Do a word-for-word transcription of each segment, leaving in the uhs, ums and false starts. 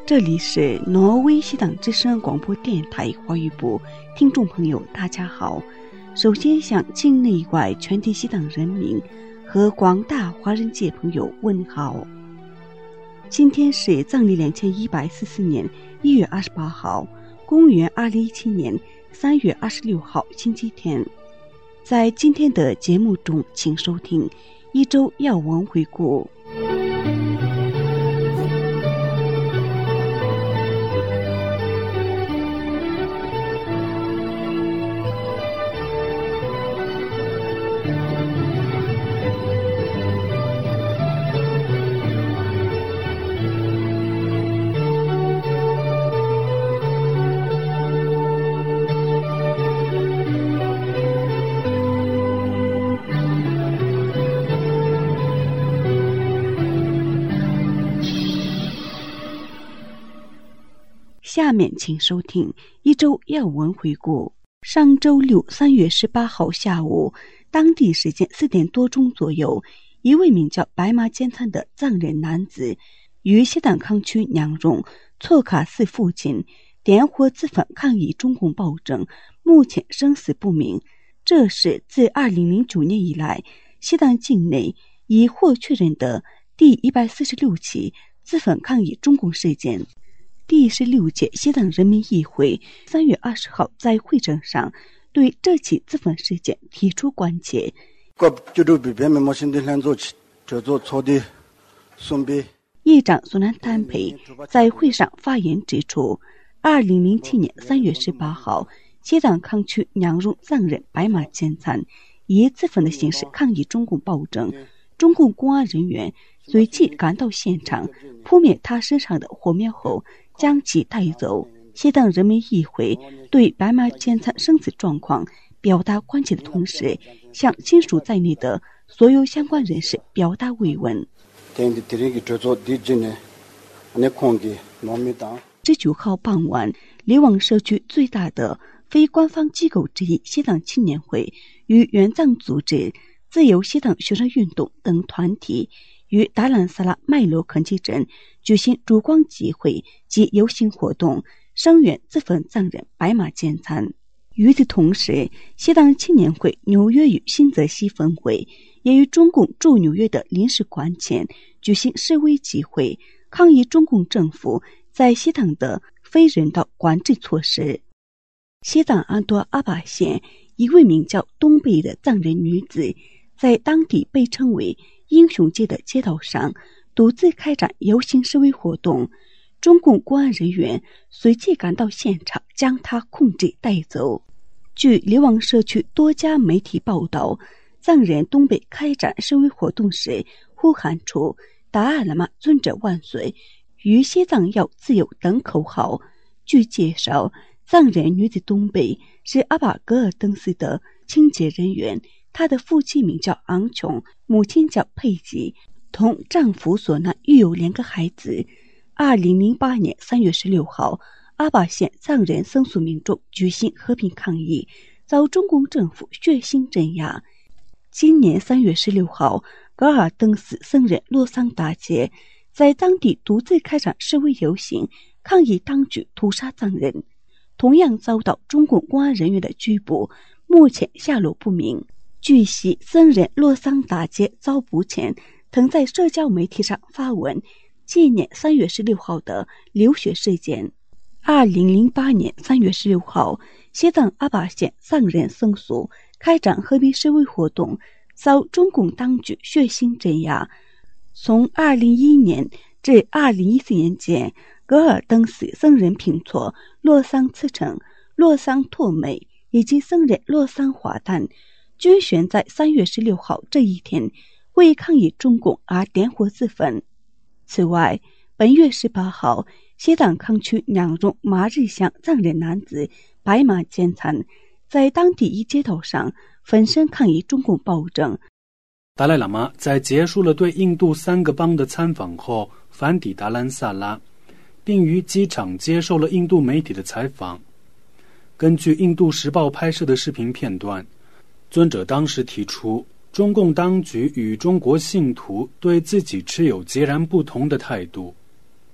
这里是挪威西党之声广播电台华语部，听众朋友大家好。首先向境内外全体西党人民和广大华人界朋友问好。今天是藏历两千一百四十四年一月二十八号，公元二零一七年三月二十六号星期天。在今天的节目中，请收听一周要闻回顾。下面请收听一周要闻回顾。上周六三月十八号下午，当地时间四点多钟左右，一位名叫白马坚参的藏人男子于西党康区娘荣措卡寺附近点火自焚抗议中共暴政，目前生死不明。这是自二零零九年以来西党境内已获确认的第一百四十六起自焚抗议中共事件。第十六届西党人民议会三月二十号在会诊上对这起自焚事件提出关切。议长苏南丹培在会上发言指出，二零零七年三月十八号，西党康区娘荣藏人白马坚参以自焚的形式抗议中共暴政，中共公安人员随即赶到现场，扑灭他身上的火苗后将其带走。西党人民议会对白马坚参生死状况表达关切的同时，向亲属在内的所有相关人士表达慰问。十九号傍晚，流亡社区最大的非官方机构之一西党青年会与援藏组织、自由西党学生运动等团体于达兰萨拉麦罗肯基镇举行烛光集会及游行活动，声援自焚藏人白马坚参。与此同时，西党青年会纽约与新泽西分会也于中共驻纽约的领事馆前举行示威集会，抗议中共政府在西党的非人道管制措施。西党安多阿巴县一位名叫东贝的藏人女子，在当地被称为英雄街的街道上独自开展游行示威活动，中共公安人员随即赶到现场将他控制带走。据流亡社区多家媒体报道，藏人东北开展示威活动时呼喊出达尔喇嘛尊者万岁与西藏要自由等口号。据介绍，藏人女子东北是阿巴格尔登寺的清洁人员，她的父亲名叫昂琼，母亲叫佩吉，同丈夫所难育有两个孩子。二零零八年三月十六号，阿坝县藏人僧俗民众举行和平抗议，遭中共政府血腥镇压。今年三月十六号，格尔登寺僧人洛桑达杰在当地独自开展示威游行，抗议当局屠杀藏人，同样遭到中共公安人员的拘捕，目前下落不明。据悉，僧人洛桑达杰遭捕前曾在社交媒体上发文纪念三月十六号的流血事件。二零零八年三月十六号，西藏阿坝县藏人僧俗开展和平示威活动，遭中共当局血腥镇压。从二零一一年至二零一四年间，格尔登寺僧人平措、洛桑次成、洛桑拓美以及僧人洛桑华旦均选在三月十六号这一天为抗议中共而点火自焚。此外，本月十八号，西党康区娘荣马日乡藏人男子白马坚参在当地一街道上焚身抗议中共暴政。 达赖喇嘛在结束了对印度三个邦的参访后返抵达兰萨拉，并于机场接受了印度媒体的采访。根据印度时报拍摄的视频片段，尊者当时提出中共当局与中国信徒对自己持有截然不同的态度。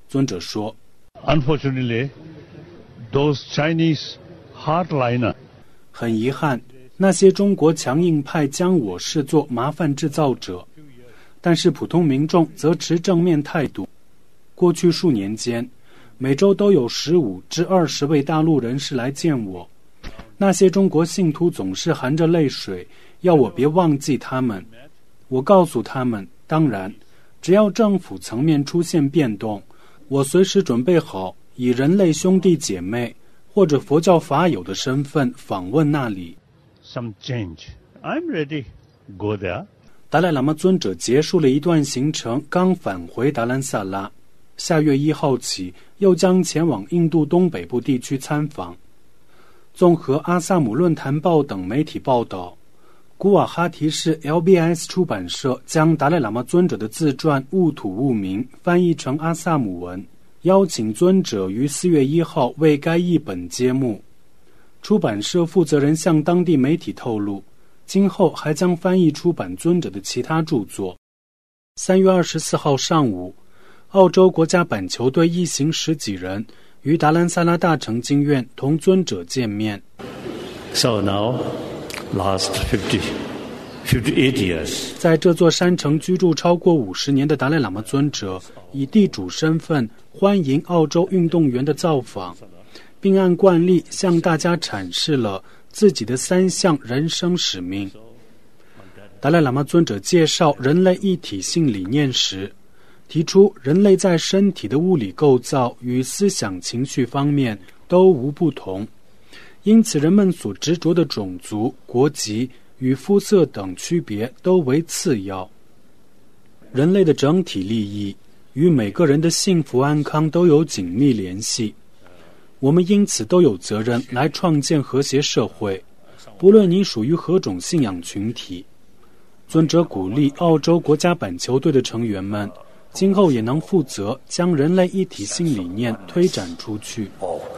尊者说 Unfortunately, those Chinese hardliner 很遗憾，那些中国强硬派将我视作麻烦制造者，但是普通民众则持正面态度。过去数年间，每周都有十五至二十位大陆人士来见我。那些中国信徒总是含着泪水，要我别忘记他们。我告诉他们，当然，只要政府层面出现变动，我随时准备好以人类兄弟姐妹或者佛教法友的身份访问那里。 Some change. I'm ready. Go there. 达赖喇嘛尊者结束了一段行程，刚返回达兰萨拉，下月一号起又将前往印度东北部地区参访。综合阿萨姆论坛报等媒体报道，古瓦哈提市 L B S 出版社将达赖喇嘛尊者的自传《悟土悟明》翻译成阿萨姆文，邀请尊者于四月一号为该译本揭幕。出版社负责人向当地媒体透露，今后还将翻译出版尊者的其他著作。三月二十四号上午，澳洲国家板球队一行十几人于达兰萨拉大成经院同尊者见面。 So now, last fifty, fifty-eight years. 在这座山城居住超过五十年的达赖喇嘛尊者，以地主身份欢迎澳洲运动员的造访，并按惯例向大家阐释了自己的三项人生使命。达赖喇嘛尊者介绍人类一体性理念时，提出人类在身体的物理构造与思想情绪方面都无不同，因此人们所执着的种族、国籍与肤色等区别都为次要。人类的整体利益与每个人的幸福安康都有紧密联系，我们因此都有责任来创建和谐社会，不论你属于何种信仰群体。尊者鼓励澳洲国家板球队的成员们今后也能负责将人类一体性理念推展出去。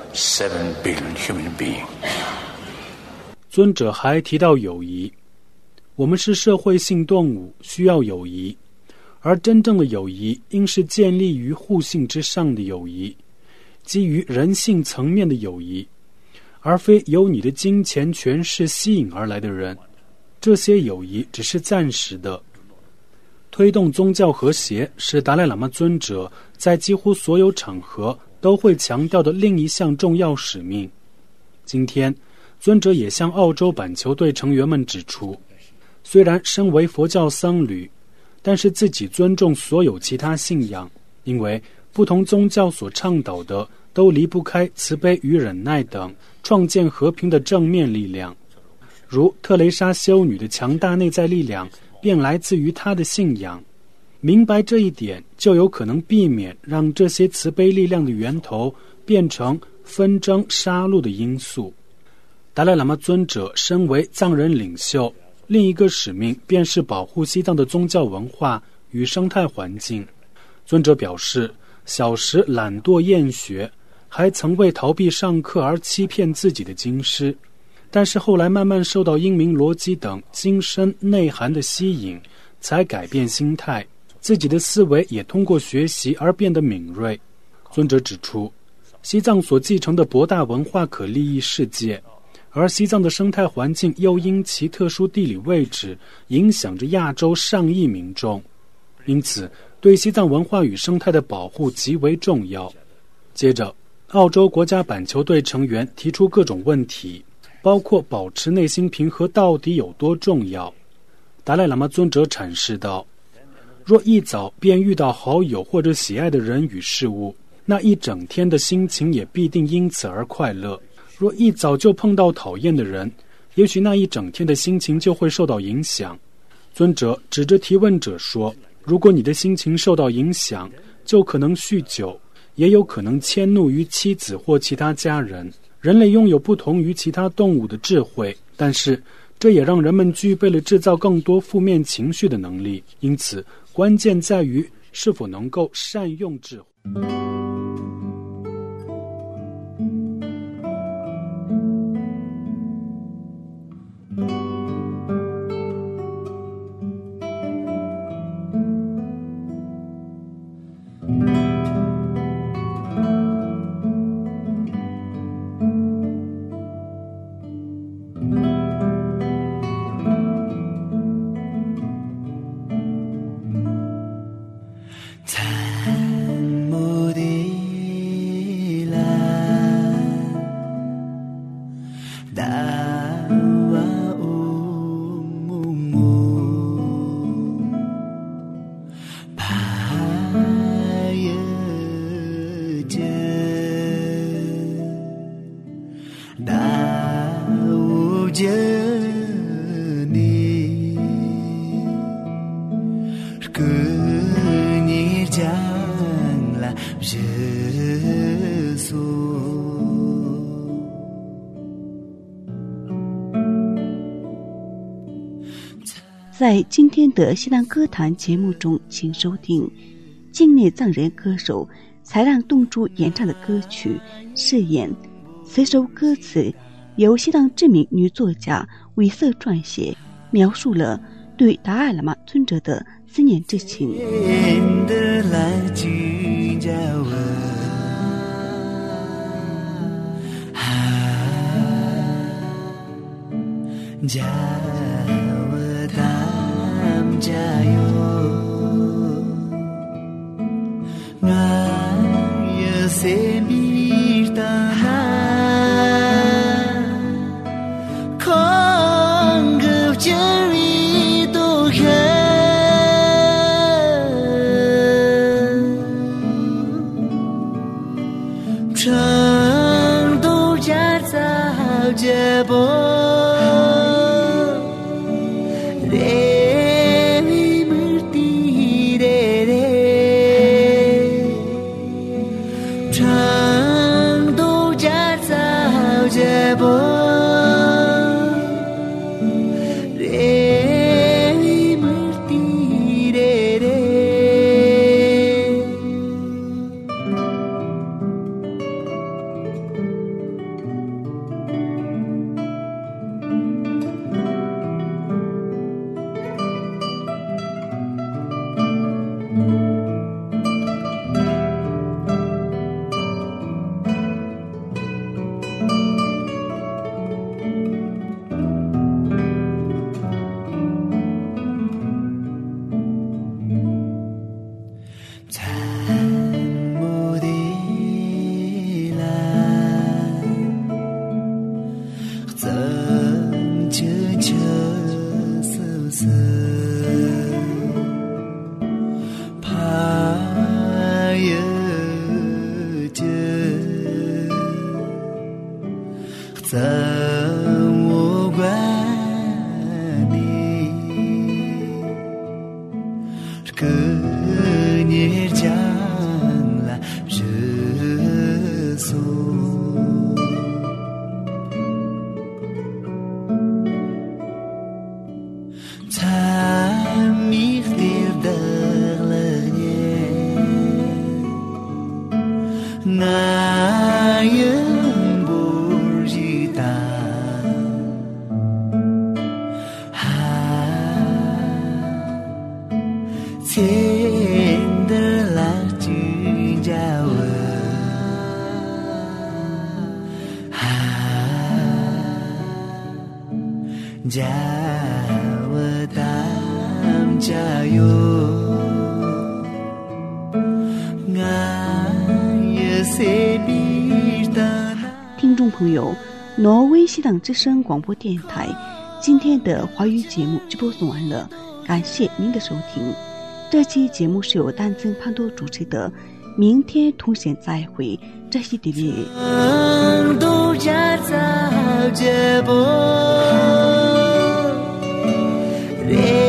尊者还提到友谊，我们是社会性动物，需要友谊，而真正的友谊应是建立于互信之上的友谊，基于人性层面的友谊，而非由你的金钱权势吸引而来的人。这些友谊只是暂时的。推动宗教和谐是达赖喇嘛尊者在几乎所有场合都会强调的另一项重要使命。今天，尊者也向澳洲板球队成员们指出，虽然身为佛教僧侣，但是自己尊重所有其他信仰，因为不同宗教所倡导的都离不开慈悲与忍耐等创建和平的正面力量。如特蕾莎修女的强大内在力量便来自于她的信仰。明白这一点，就有可能避免让这些慈悲力量的源头变成纷争杀戮的因素。达赖喇嘛尊者身为藏人领袖，另一个使命便是保护西藏的宗教文化与生态环境。尊者表示，小时懒惰厌学，还曾为逃避上课而欺骗自己的经师，但是后来慢慢受到英明逻辑等精深内涵的吸引，才改变心态，自己的思维也通过学习而变得敏锐。尊者指出，西藏所继承的博大文化可利益世界，而西藏的生态环境又因其特殊地理位置影响着亚洲上亿民众，因此对西藏文化与生态的保护极为重要。接着，澳洲国家板球队成员提出各种问题，包括保持内心平和到底有多重要。达赖喇嘛尊者阐释道，若一早便遇到好友或者喜爱的人与事物，那一整天的心情也必定因此而快乐。若一早就碰到讨厌的人，也许那一整天的心情就会受到影响。尊者指着提问者说，如果你的心情受到影响，就可能酗酒，也有可能迁怒于妻子或其他家人。人类拥有不同于其他动物的智慧，但是这也让人们具备了制造更多负面情绪的能力。因此，关键在于是否能够善用智慧。 在今天的西藏歌坛节目中，请收听境内藏人歌手才让洞珠演唱的歌曲《誓言》。此首歌词由西藏知名女作家韦瑟撰写，描述了对达赖喇嘛尊者的思念之情。听众朋友，挪威西藏之声广播电台今天的华语节目就播送完了，感谢您的收听。这期节目是由丹增潘多主持的，明天同弦再会，这是地理。 Yeah.